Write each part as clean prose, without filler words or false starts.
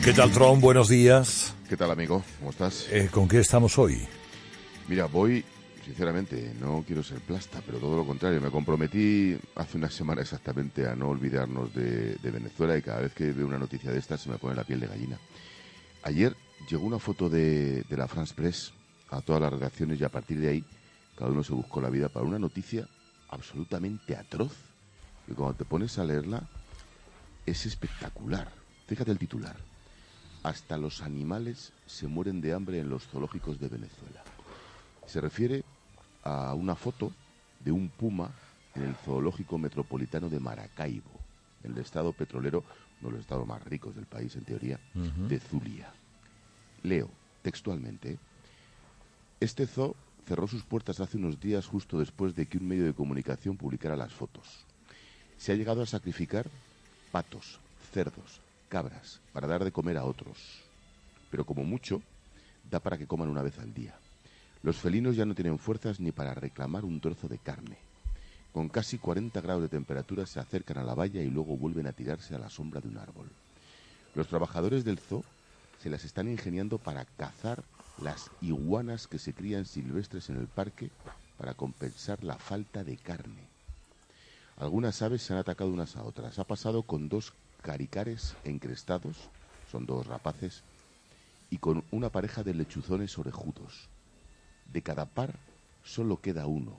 ¿Qué tal, Tron? Buenos días. ¿Qué tal, amigo? ¿Cómo estás? ¿Con qué estamos hoy? Mira, voy, sinceramente, no quiero ser plasta, pero todo lo contrario. Me comprometí hace una semana exactamente a no olvidarnos de Venezuela y cada vez que veo una noticia de estas se me pone la piel de gallina. Ayer llegó una foto de la France Press a todas las redacciones y a partir de ahí cada uno se buscó la vida para una noticia absolutamente atroz. Y cuando te pones a leerla es espectacular. Fíjate el titular. Hasta los animales se mueren de hambre en los zoológicos de Venezuela. Se refiere a una foto de un puma en el zoológico metropolitano de Maracaibo, en el estado petrolero, uno de los estados más ricos del país, en teoría, de Zulia. Leo textualmente: este zoo cerró sus puertas hace unos días justo después de que un medio de comunicación publicara las fotos. Se ha llegado a sacrificar patos, cerdos, cabras, para dar de comer a otros. Pero como mucho, da para que coman una vez al día. Los felinos ya no tienen fuerzas ni para reclamar un trozo de carne. Con casi 40 grados de temperatura se acercan a la valla y luego vuelven a tirarse a la sombra de un árbol. Los trabajadores del zoo se las están ingeniando para cazar las iguanas que se crían silvestres en el parque para compensar la falta de carne. Algunas aves se han atacado unas a otras. Ha pasado con 2 caricares encrestados, son 2 rapaces, y con una pareja de lechuzones orejudos. De cada par solo queda uno,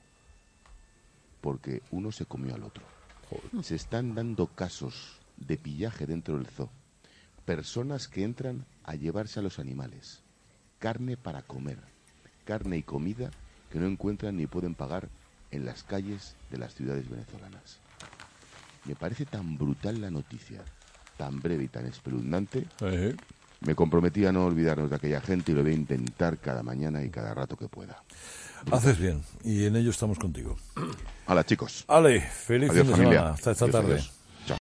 porque uno se comió al otro. Se están dando casos de pillaje dentro del zoo. Personas que entran a llevarse a los animales. Carne para comer. Carne y comida que no encuentran ni pueden pagar en las calles de las ciudades venezolanas. Me parece tan brutal la noticia, tan breve y tan espeluznante. Me comprometí a no olvidarnos de aquella gente y lo voy a intentar cada mañana y cada rato que pueda. Haces bien, y en ello estamos contigo. Hola, chicos. Ale, feliz fin de semana. Hasta esta tarde.